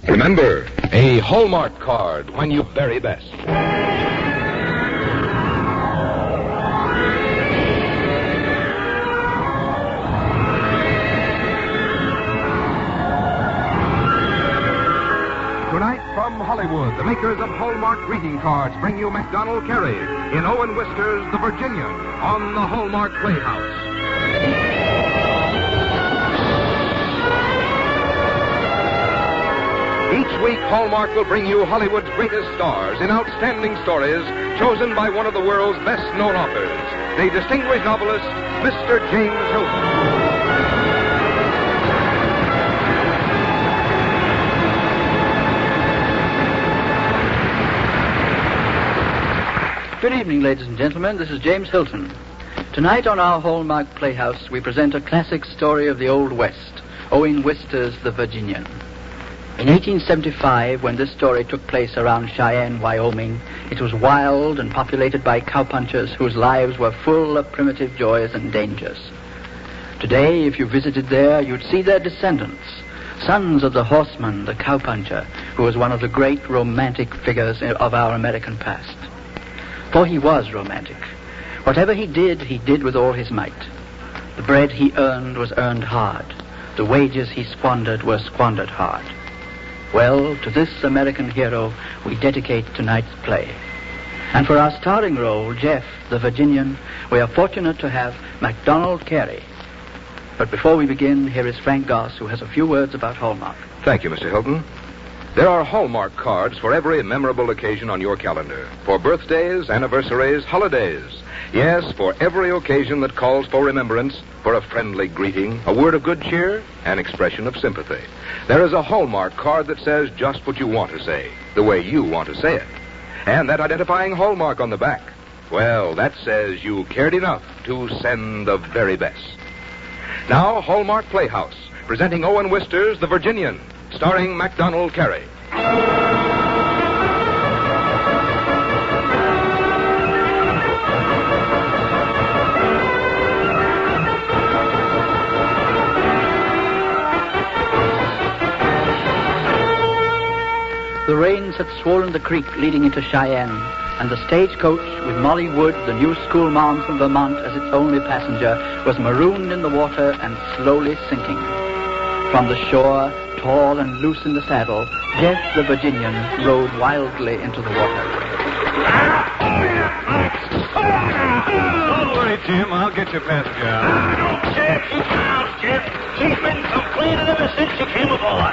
Remember, a Hallmark card when you very best. Tonight from Hollywood, the makers of Hallmark greeting cards bring you MacDonald Carey in Owen Wister's The Virginian on the Hallmark Playhouse. Each week, Hallmark will bring you Hollywood's greatest stars in outstanding stories chosen by one of the world's best-known authors, the distinguished novelist, Mr. James Hilton. Good evening, ladies and gentlemen. This is James Hilton. Tonight on our Hallmark Playhouse, we present a classic story of the Old West, Owen Wister's The Virginian. In 1875, when this story took place around Cheyenne, Wyoming, it was wild and populated by cowpunchers whose lives were full of primitive joys and dangers. Today, if you visited there, you'd see their descendants, sons of the horseman, the cowpuncher, who was one of the great romantic figures of our American past. For he was romantic. Whatever he did with all his might. The bread he earned was earned hard. The wages he squandered were squandered hard. Well, to this American hero, we dedicate tonight's play. And for our starring role, Jeff, the Virginian, we are fortunate to have MacDonald Carey. But before we begin, here is Frank Goss, who has a few words about Hallmark. Thank you, Mr. Hilton. There are Hallmark cards for every memorable occasion on your calendar. For birthdays, anniversaries, holidays. Yes, for every occasion that calls for remembrance, for a friendly greeting, a word of good cheer, an expression of sympathy. There is a Hallmark card that says just what you want to say, the way you want to say it. And that identifying Hallmark on the back, well, that says you cared enough to send the very best. Now, Hallmark Playhouse, presenting Owen Wister's The Virginian, starring MacDonald Carey. The rains had swollen the creek leading into Cheyenne, and the stagecoach, with Molly Wood, the new schoolmarm from Vermont, as its only passenger, was marooned in the water and slowly sinking. From the shore, tall and loose in the saddle, Jeff the Virginian rode wildly into the water. Don't worry, Jim. I'll get your passenger out. No, Jeff. Keep out, Jeff. She's been complaining ever since she came aboard.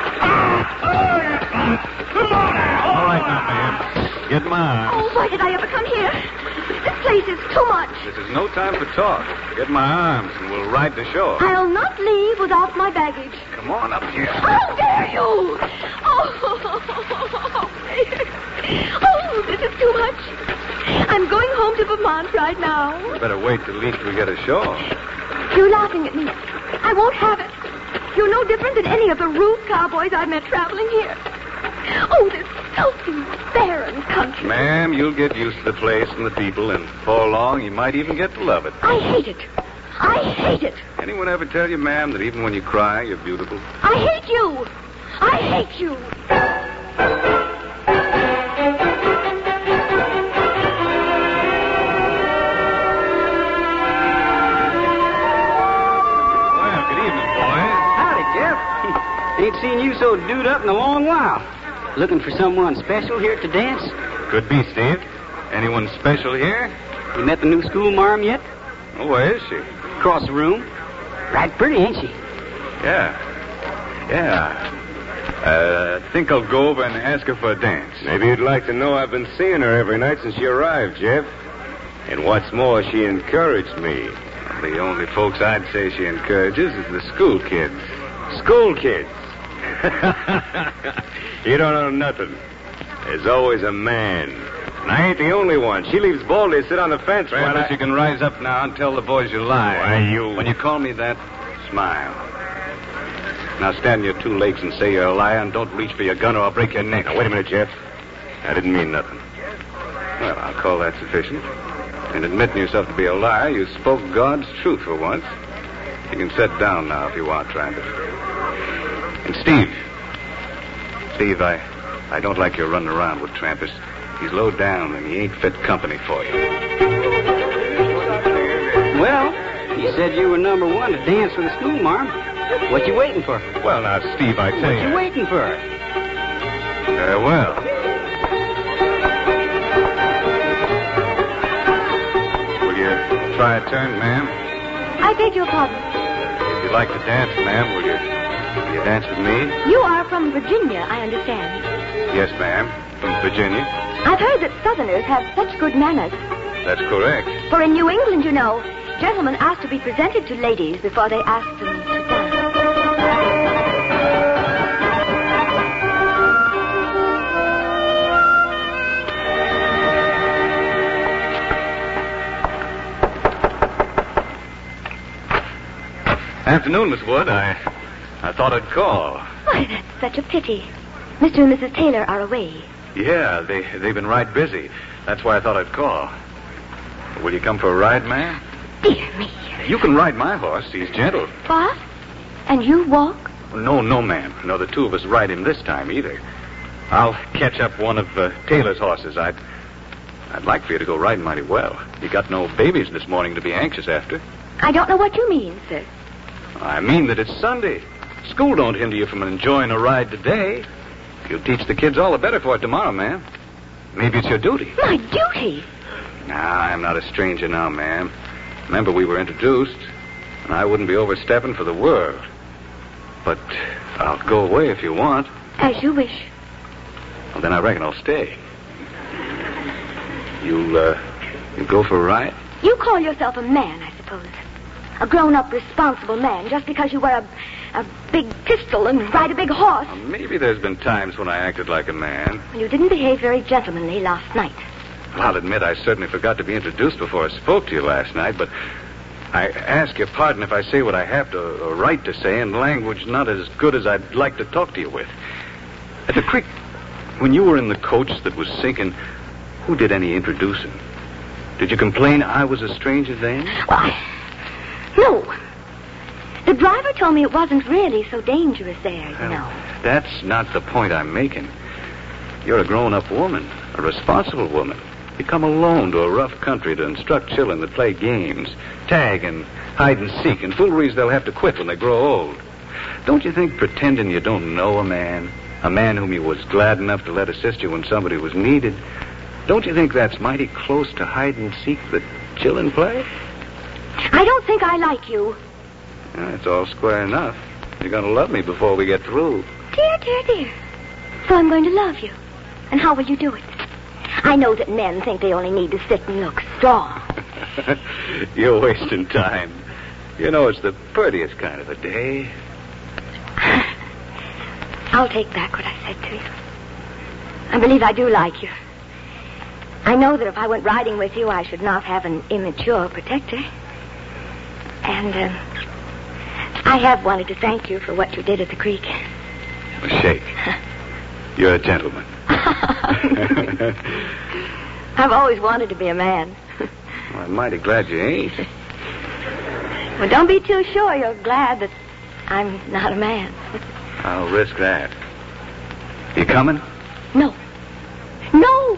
Come on now. All right now, ma'am. Get my arm. Oh, why did I ever come here? This place is too much. This is no time for talk. Get my arms and we'll ride to shore. I'll not leave without my baggage. Come on up here. How dare you? Oh, this is too much. I'm going home to Vermont right now. You better wait till at least we get ashore. You're laughing at me. I won't have it. You're no different than any of the rude cowboys I've met traveling here. Oh, this filthy, barren country. Ma'am, you'll get used to the place and the people, and before long, you might even get to love it. I hate it. I hate it. Anyone ever tell you, ma'am, that even when you cry, you're beautiful? I hate you. I hate you. Well, good evening, boys. Howdy, Jeff. Ain't seen you so dude up in a long while. Looking for someone special here to dance? Could be, Steve. Anyone special here? You met the new schoolmarm yet? Oh, where is she? Across the room. Right pretty, ain't she? Yeah. I think I'll go over and ask her for a dance. Maybe you'd like to know I've been seeing her every night since she arrived, Jeff. And what's more, she encouraged me. The only folks I'd say she encourages is the school kids. School kids. You don't know nothing. There's always a man. And I ain't the only one. She leaves Baldy to sit on the fence Travis, you can rise up now and tell the boys you lie. Why, When you call me that, smile. Now stand on your two legs and say you're a liar, and don't reach for your gun or I'll break your neck. Now, wait a minute, Jeff. I didn't mean nothing. Well, I'll call that sufficient. In admitting yourself to be a liar, you spoke God's truth for once. You can sit down now if you want, Travis. And Steve, Steve, I don't like your running around with Trampas. He's low down, and he ain't fit company for you. Well, you said you were number one to dance for the school, Marm. What you waiting for? Well, now, Steve, I tell What you... you waiting for? Well... Will you try a turn, ma'am? I beg your pardon. If you'd like to dance, ma'am, will you dance with me? You are from Virginia, I understand. Yes, ma'am. From Virginia. I've heard that Southerners have such good manners. That's correct. For in New England, you know, gentlemen ask to be presented to ladies before they ask them to dance. Afternoon, Miss Wood. I thought I'd call. Why, that's such a pity. Mr. and Mrs. Taylor are away. Yeah, they've been right busy. That's why I thought I'd call. Will you come for a ride, ma'am? Dear me. You can ride my horse. He's gentle. What? And you walk? No, ma'am. No, the two of us ride him this time, either. I'll catch up one of Taylor's horses. I'd like for you to go riding mighty well. You got no babies this morning to be anxious after. I don't know what you mean, sir. I mean that it's Sunday. School don't hinder you from enjoying a ride today. You'll teach the kids all the better for it tomorrow, ma'am. Maybe it's your duty. My duty? Nah, I'm not a stranger now, ma'am. Remember, we were introduced, and I wouldn't be overstepping for the world. But I'll go away if you want. As you wish. Well, then I reckon I'll stay. You'll go for a ride? You call yourself a man, I suppose. A grown-up, responsible man, just because you wear a big pistol and ride a big horse. Well, maybe there's been times when I acted like a man. You didn't behave very gentlemanly last night. Well, I'll admit I certainly forgot to be introduced before I spoke to you last night, but I ask your pardon if I say what I have a right to say in language not as good as I'd like to talk to you with. At the creek, when you were in the coach that was sinking, who did any introducing? Did you complain I was a stranger then? Why, no. The driver told me it wasn't really so dangerous there, you know. That's not the point I'm making. You're a grown-up woman, a responsible woman. You come alone to a rough country to instruct children that play games, tag and hide and seek, and fooleries they'll have to quit when they grow old. Don't you think pretending you don't know a man whom you was glad enough to let assist you when somebody was needed, don't you think that's mighty close to hide and seek that children play? I don't think I like you. It's all square enough. You're going to love me before we get through. Dear, dear, dear. So I'm going to love you. And how will you do it? I know that men think they only need to sit and look strong. You're wasting time. You know, it's the prettiest kind of a day. I'll take back what I said to you. I believe I do like you. I know that if I went riding with you, I should not have an immature protector. And, I have wanted to thank you for what you did at the creek. Well, shake. You're a gentleman. I've always wanted to be a man. Well, I'm mighty glad you ain't. Well, don't be too sure you're glad that I'm not a man. I'll risk that. You coming? No. No!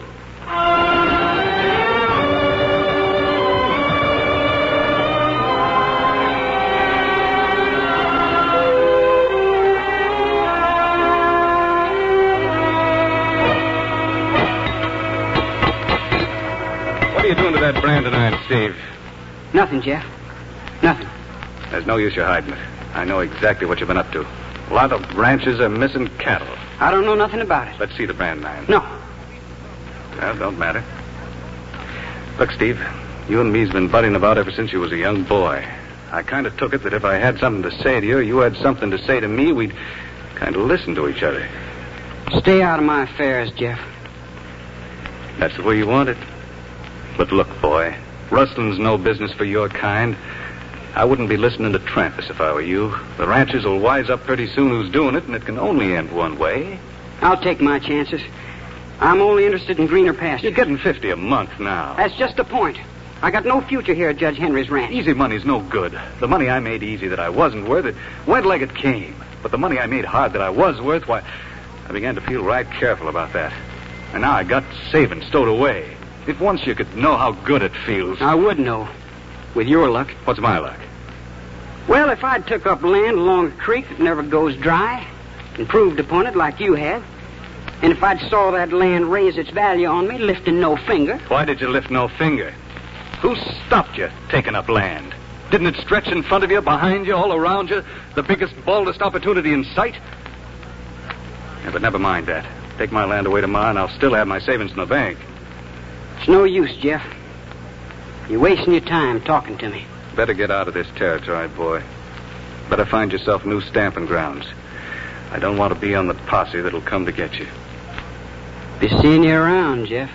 What are you doing to that brand tonight, Steve? Nothing, Jeff. Nothing. There's no use you hiding it. I know exactly what you've been up to. A lot of ranches are missing cattle. I don't know nothing about it. Let's see the brand name. No. Well, don't matter. Look, Steve, you and me's been butting about ever since you was a young boy. I kind of took it that if I had something to say to you, you had something to say to me, we'd kind of listen to each other. Stay out of my affairs, Jeff. That's the way you want it. But look, boy, rustling's no business for your kind. I wouldn't be listening to Trampas if I were you. The ranchers will wise up pretty soon who's doing it, and it can only end one way. I'll take my chances. I'm only interested in greener pastures. You're getting $50 a month now. That's just the point. I got no future here at Judge Henry's ranch. Easy money's no good. The money I made easy that I wasn't worth, it went like it came. But the money I made hard that I was worth, why, I began to feel right careful about that. And now I got savings stowed away. If once you could know how good it feels. I would know, with your luck. What's my luck? Well, if I'd took up land along a creek that never goes dry, improved upon it like you have, and if I'd saw that land raise its value on me, lifting no finger. Why did you lift no finger? Who stopped you taking up land? Didn't it stretch in front of you, behind you, all around you? The biggest, baldest opportunity in sight? Yeah, but never mind that. Take my land away tomorrow, and I'll still have my savings in the bank. It's no use, Jeff. You're wasting your time talking to me. Better get out of this territory, boy. Better find yourself new stamping grounds. I don't want to be on the posse that'll come to get you. Be seeing you around, Jeff.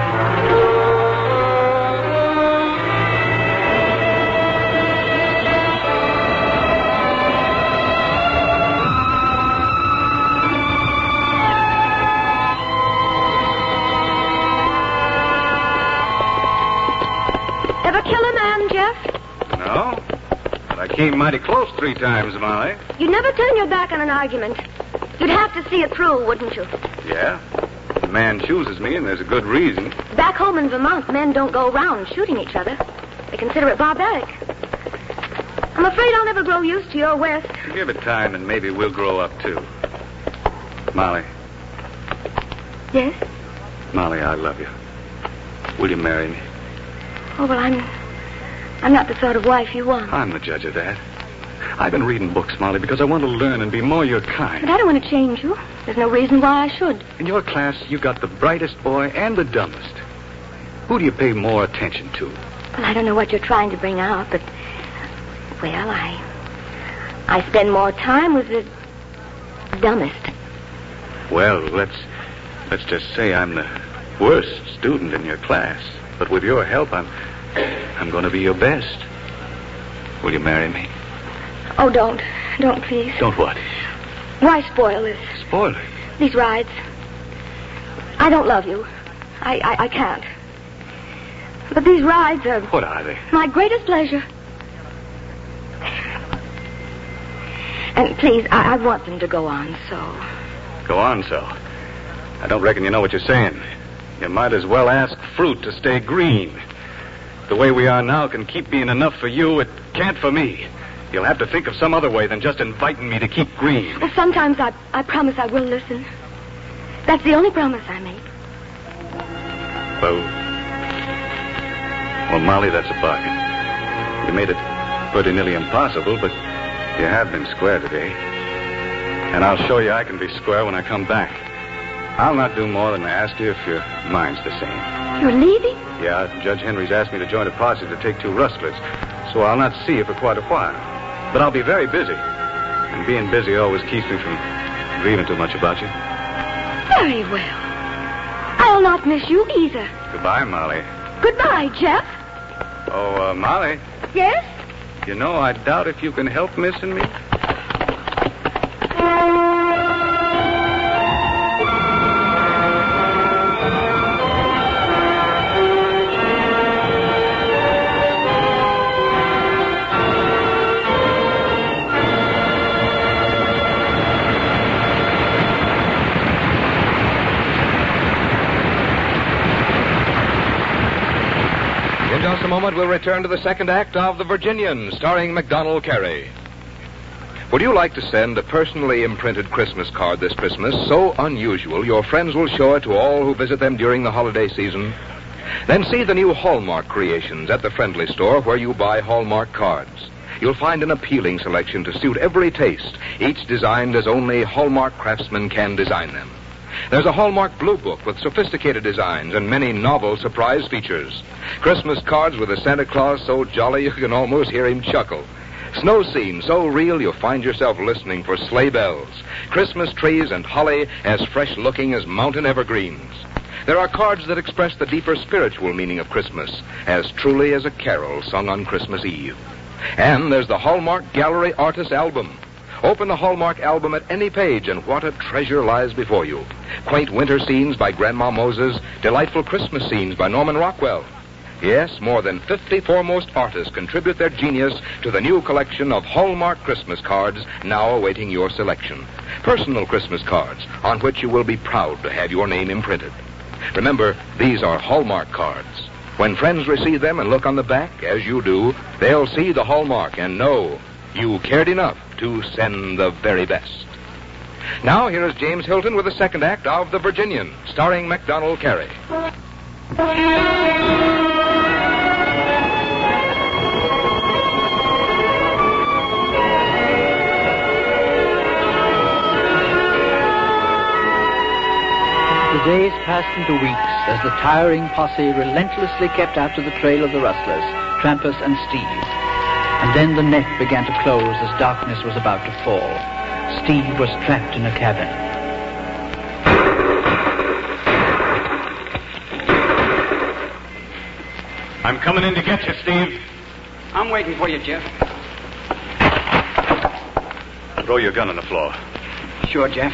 Ever kill a man, Jeff? No? But I came mighty close 3 times, Molly. You'd never turn your back on an argument. You'd have to see it through, wouldn't you? Yeah? The man chooses me, and there's a good reason. Back home in Vermont, men don't go around shooting each other. They consider it barbaric. I'm afraid I'll never grow used to your West. Give it time, and maybe we'll grow up, too. Molly. Yes? Molly, I love you. Will you marry me? Oh, well, I'm not the sort of wife you want. I'm the judge of that. I've been reading books, Molly, because I want to learn and be more your kind. But I don't want to change you. There's no reason why I should. In your class, you got the brightest boy and the dumbest. Who do you pay more attention to? Well, I don't know what you're trying to bring out, but... Well, I spend more time with the dumbest. Well, let's just say I'm the worst student in your class. But with your help, I'm going to be your best. Will you marry me? Oh, don't. Don't, please. Don't what? Why spoil this? Spoil it? These rides. I don't love you. I can't. But these rides are... What are they? My greatest pleasure. And please, I want them to go on so. Go on so? I don't reckon you know what you're saying. You might as well ask fruit to stay green. The way we are now can keep being enough for you. It can't for me. You'll have to think of some other way than just inviting me to keep green. Well, sometimes I promise I will listen. That's the only promise I make. Well, Molly, that's a bargain. You made it pretty nearly impossible, but you have been square today. And I'll show you I can be square when I come back. I'll not do more than ask you if your mind's the same. You're leaving? Yeah, Judge Henry's asked me to join a posse to take 2 rustlers, so I'll not see you for quite a while. But I'll be very busy. And being busy always keeps me from grieving too much about you. Very well. I'll not miss you either. Goodbye, Molly. Goodbye, Jeff. Oh, Molly. Yes? You know, I doubt if you can help missing me. In just a moment, we'll return to the second act of The Virginian, starring MacDonald Carey. Would you like to send a personally imprinted Christmas card this Christmas, so unusual your friends will show it to all who visit them during the holiday season? Then see the new Hallmark creations at the Friendly Store where you buy Hallmark cards. You'll find an appealing selection to suit every taste, each designed as only Hallmark craftsmen can design them. There's a Hallmark Blue Book with sophisticated designs and many novel surprise features. Christmas cards with a Santa Claus so jolly you can almost hear him chuckle. Snow scenes so real you'll find yourself listening for sleigh bells. Christmas trees and holly as fresh-looking as mountain evergreens. There are cards that express the deeper spiritual meaning of Christmas, as truly as a carol sung on Christmas Eve. And there's the Hallmark Gallery Artist Album. Open the Hallmark album at any page, and what a treasure lies before you. Quaint winter scenes by Grandma Moses, delightful Christmas scenes by Norman Rockwell. Yes, more than 50 foremost artists contribute their genius to the new collection of Hallmark Christmas cards now awaiting your selection. Personal Christmas cards on which you will be proud to have your name imprinted. Remember, these are Hallmark cards. When friends receive them and look on the back, as you do, they'll see the Hallmark and know you cared enough to send the very best. Now, here is James Hilton with the second act of The Virginian, starring MacDonald Carey. The days passed into weeks as the tiring posse relentlessly kept after the trail of the rustlers, Trampas and Steve. And then the net began to close as darkness was about to fall. Steve was trapped in a cabin. I'm coming in to get you, Steve. I'm waiting for you, Jeff. Throw your gun on the floor. Sure, Jeff.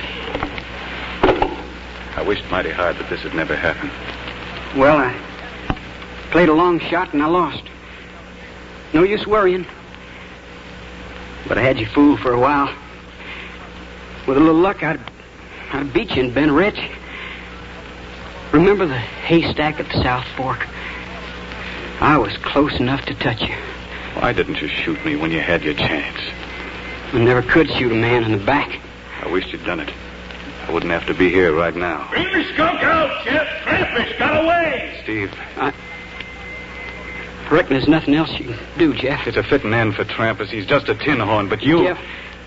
I wished mighty hard that this had never happened. Well, I played a long shot and I lost. No use worrying. But I had you fooled for a while. With a little luck, I'd beat you in Bend Ridge. Remember the haystack at the South Fork? I was close enough to touch you. Why didn't you shoot me when you had your chance? I never could shoot a man in the back. I wished you'd done it. I wouldn't have to be here right now. Bring the skunk out, Jeff. Trampas got away. Steve. I reckon there's nothing else you can do, Jeff. It's a fitting end for Trampas. He's just a tin horn, but you... Jeff,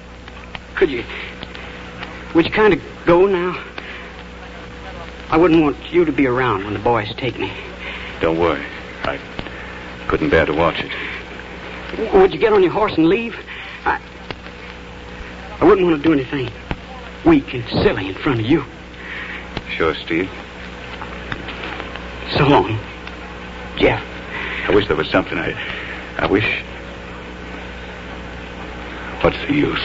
would you kind of go now? I wouldn't want you to be around when the boys take me. Don't worry. I couldn't bear to watch it. Would you get on your horse and leave? I wouldn't want to do anything weak and silly in front of you. Sure, Steve. So long, Jeff. I wish there was something I wish... What's the use?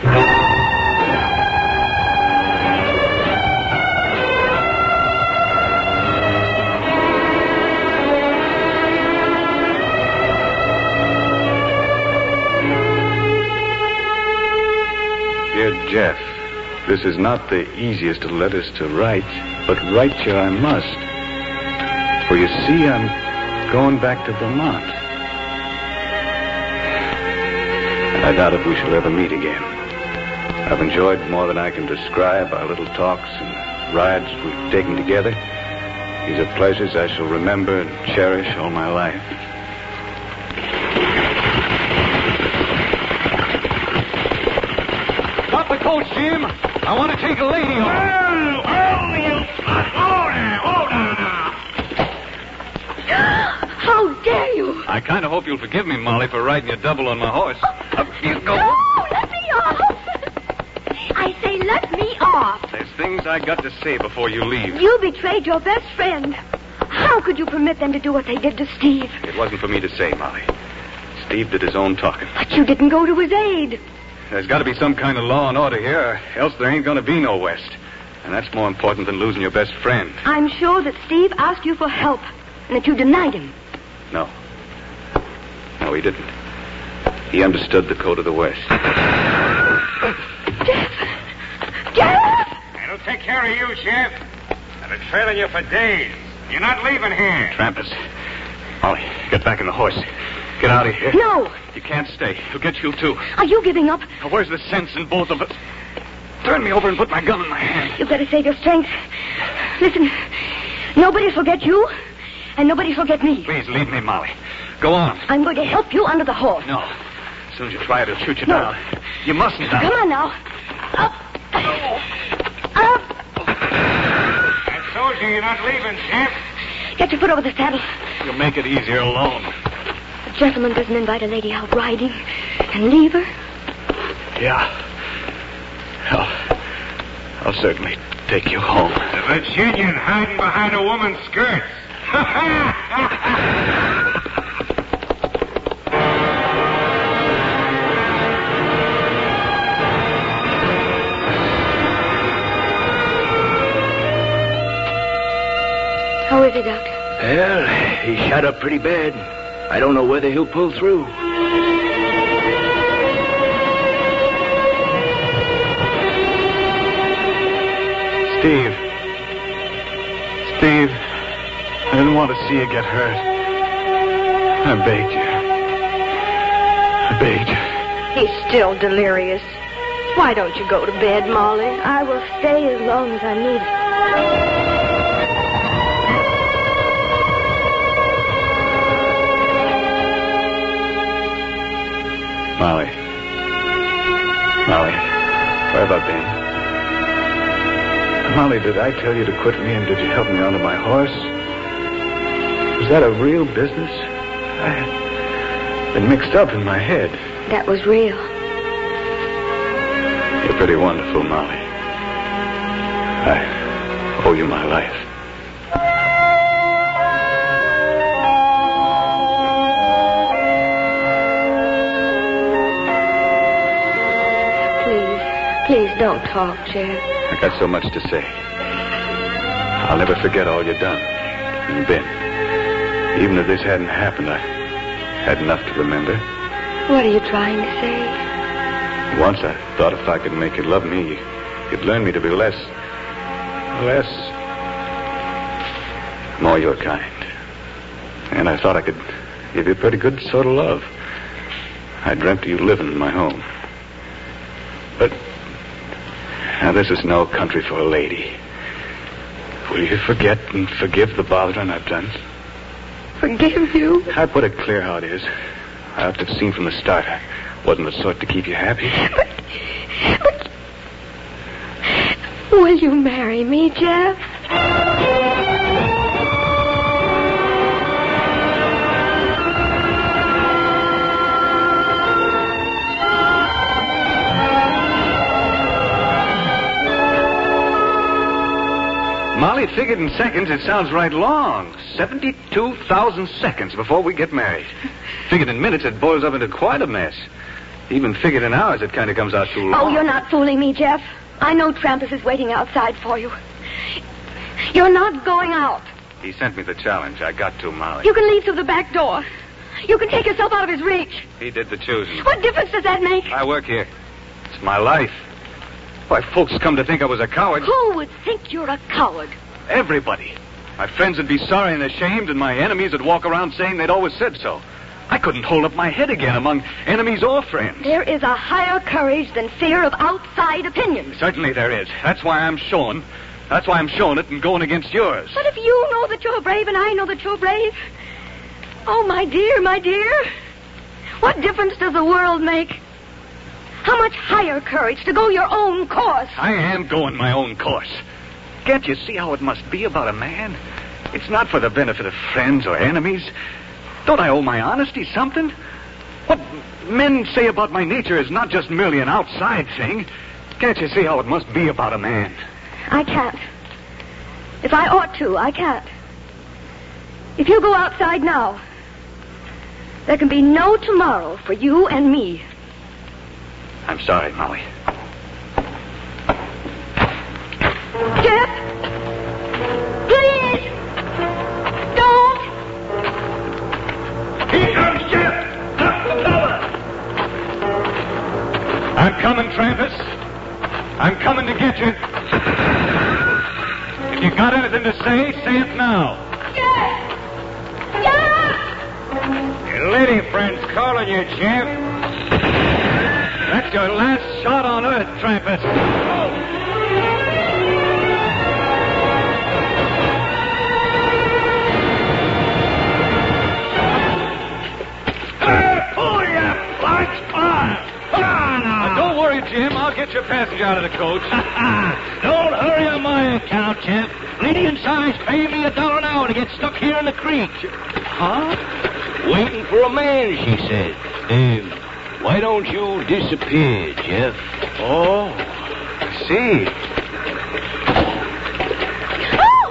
Dear Jeff, this is not the easiest of letters to write, but write you I must. For you see, I'm going back to Vermont. And I doubt if we shall ever meet again. I've enjoyed more than I can describe our little talks and rides we've taken together. These are pleasures I shall remember and cherish all my life. Stop the coach, Jim. I want to take a lady on. Hold on now. How dare you? I kind of hope you'll forgive me, Molly, for riding you double on my horse. Up you go. No, let me off. I say let me off. There's things I got to say before you leave. You betrayed your best friend. How could you permit them to do what they did to Steve? It wasn't for me to say, Molly. Steve did his own talking. But you didn't go to his aid. There's got to be some kind of law and order here, or else there ain't going to be no West. And that's more important than losing your best friend. I'm sure that Steve asked you for help and that you denied him. No. No, he didn't. He understood the code of the West. Jeff! Jeff! It'll take care of you, Jeff. I've been trailing you for days. You're not leaving here. Trampas. Molly, get back in the horse. Get out of here. No! You can't stay. He'll get you, too. Are you giving up? Now, where's the sense in both of us? Turn me over and put my gun in my hand. You've got to save your strength. Listen, nobody forget you, and nobody forget me. Please, leave me, Molly. Go on. I'm going to help you under the horse. No. As soon as you try it, it'll shoot you No. down. You mustn't now. Come on now. Up. Up. I told you you're not leaving, Jeff. Get your foot over the saddle. You'll make it easier alone. A gentleman doesn't invite a lady out riding and leave her. Yeah. I'll certainly take you home. The Virginian hiding behind a woman's skirts. How is he, Doctor? Well, he's shot up pretty bad. I don't know whether he'll pull through. Steve, I didn't want to see you get hurt. I begged you. He's still delirious. Why don't you go to bed, Molly? I will stay as long as I need. Molly, where have I been? Molly, did I tell you to quit me and did you help me onto my horse? Was that a real business? I had been mixed up in my head. That was real. You're pretty wonderful, Molly. I owe you my life. Please don't talk, Jeff. I got so much to say. I'll never forget all you've done and been. Even if this hadn't happened, I had enough to remember. What are you trying to say? Once I thought if I could make you love me, you'd learn me to be less, more your kind. And I thought I could give you a pretty good sort of love. I dreamt of you living in my home. But now this is no country for a lady. Will you forget and forgive the bothering I've done? Forgive you? I put it clear how it is. I ought to have seen from the start I wasn't the sort to keep you happy. But will you marry me, Jeff? Molly figured in seconds. It sounds right long. 72,000 seconds before we get married. Figured in minutes, it boils up into quite a mess. Even figured in hours, it kind of comes out too long. Oh, you're not fooling me, Jeff. I know Trampus is waiting outside for you. You're not going out. He sent me the challenge. I got to, Molly. You can leave through the back door. You can take yourself out of his reach. He did the choosing. What difference does that make? I work here. It's my life. Why, folks come to think I was a coward. Who would think you're a coward? Everybody. My friends would be sorry and ashamed, and my enemies would walk around saying they'd always said so. I couldn't hold up my head again among enemies or friends. There is a higher courage than fear of outside opinions. Certainly there is. That's why I'm showing it and going against yours. But if you know that you're brave and I know that you're brave... Oh, my dear, what difference does the world make? How much higher courage to go your own course? I am going my own course. Can't you see how it must be about a man? It's not for the benefit of friends or enemies. Don't I owe my honesty something? What men say about my nature is not just merely an outside thing. Can't you see how it must be about a man? I can't. If I ought to, I can't. If you go outside now, there can be no tomorrow for you and me. I'm sorry, Molly. Jeff! Please! Don't! Here comes Jeff! Up the cover! I'm coming, Trampus. I'm coming to get you. If you got anything to say it now. Jeff! Jeff! Your lady friend's calling you, Jeff. That's your last shot on Earth, Trampus. Don't worry, Jim. I'll get your passenger out of the coach. Don't hurry on my account, Jeff. Lady Inside's paying me $1 an hour to get stuck here in the creek. Huh? Waiting for a man, she said. Why don't you disappear, Jeff? Oh, I see. Oh!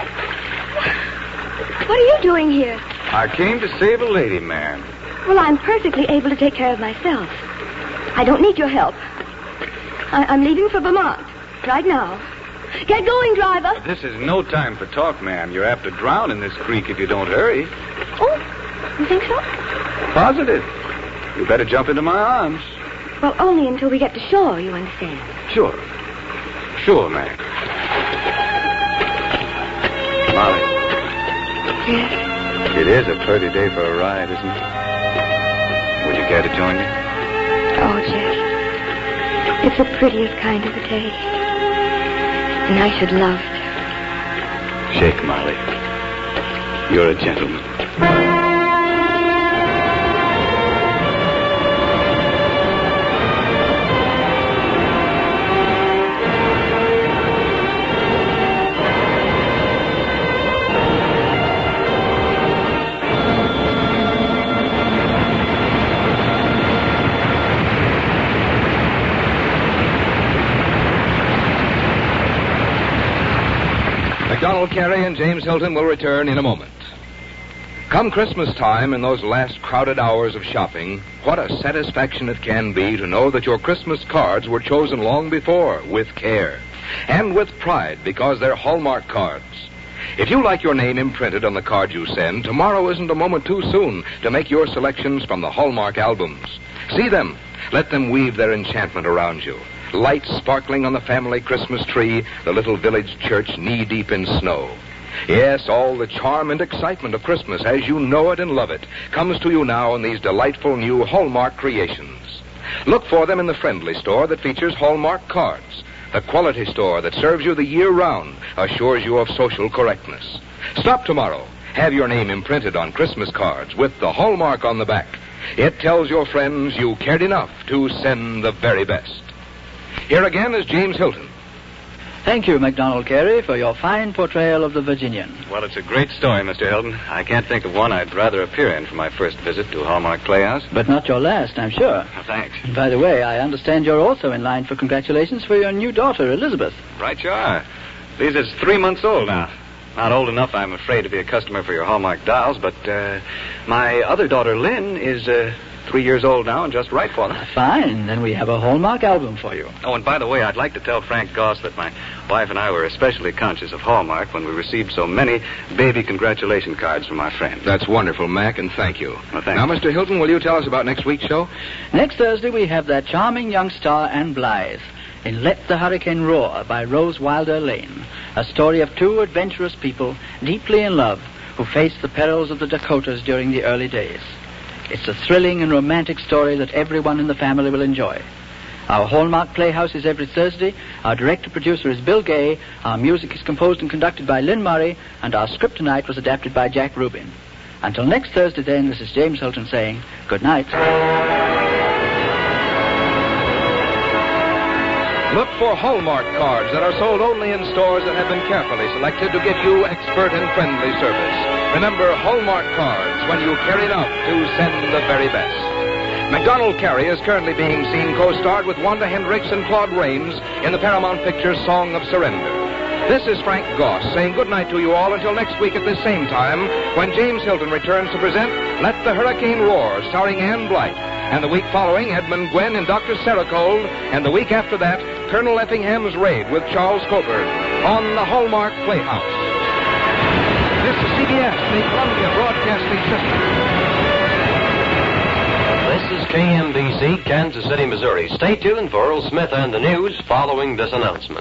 What are you doing here? I came to save a lady, man. Well, I'm perfectly able to take care of myself. I don't need your help. I'm leaving for Vermont right now. Get going, driver. This is no time for talk, ma'am. You're apt to drown in this creek if you don't hurry. Oh, you think so? Positive. You better jump into my arms. Well, only until we get to shore, you understand. Sure. Sure, ma'am. Molly. Yes? It is a pretty day for a ride, isn't it? Would you care to join me? Oh, Jeff. It's the prettiest kind of a day. And I should love to. Shake, Molly. You're a gentleman. Macdonald Carey and James Hilton will return in a moment. Come Christmas time, in those last crowded hours of shopping, what a satisfaction it can be to know that your Christmas cards were chosen long before, with care, and with pride, because they're Hallmark cards. If you like your name imprinted on the card you send, tomorrow isn't a moment too soon to make your selections from the Hallmark albums. See them. Let them weave their enchantment around you. Lights sparkling on the family Christmas tree, the little village church knee-deep in snow. Yes, all the charm and excitement of Christmas, as you know it and love it, comes to you now in these delightful new Hallmark creations. Look for them in the friendly store that features Hallmark cards. The quality store that serves you the year round, assures you of social correctness. Stop tomorrow. Have your name imprinted on Christmas cards with the Hallmark on the back. It tells your friends you cared enough to send the very best. Here again is James Hilton. Thank you, Macdonald Carey, for your fine portrayal of the Virginian. Well, it's a great story, Mr. Hilton. I can't think of one I'd rather appear in for my first visit to Hallmark Playhouse. But not your last, I'm sure. Thanks. And by the way, I understand you're also in line for congratulations for your new daughter, Elizabeth. Right you are. Lisa's 3 months old now. Not old enough, I'm afraid, to be a customer for your Hallmark dolls, but my other daughter, Lynn, is 3 years old now and just right for them. Fine. Then we have a Hallmark album for you. Oh, and by the way, I'd like to tell Frank Goss that my wife and I were especially conscious of Hallmark when we received so many baby congratulation cards from our friends. That's wonderful, Mac, and thank you. Well, thanks. Now, Mr. Hilton, will you tell us about next week's show? Next Thursday, we have that charming young star, Anne Blythe, in Let the Hurricane Roar by Rose Wilder Lane, a story of two adventurous people deeply in love who face the perils of the Dakotas during the early days. It's a thrilling and romantic story that everyone in the family will enjoy. Our Hallmark Playhouse is every Thursday. Our director-producer is Bill Gay. Our music is composed and conducted by Lynn Murray. And our script tonight was adapted by Jack Rubin. Until next Thursday, then, this is James Hilton saying good night. Look for Hallmark cards that are sold only in stores that have been carefully selected to give you expert and friendly service. Remember, Hallmark cards when you care enough to send the very best. Macdonald Carey is currently being seen co-starred with Wanda Hendricks and Claude Rains in the Paramount Pictures Song of Surrender. This is Frank Goss saying good night to you all until next week at this same time when James Hilton returns to present Let the Hurricane Roar, starring Anne Blythe. And the week following, Edmund Gwenn and Dr. Saracold. And the week after that, Colonel Effingham's Raid with Charles Coburn on the Hallmark Playhouse. This is CBS, the Columbia Broadcasting System. This is KMBC, Kansas City, Missouri. Stay tuned for Earl Smith and the news following this announcement.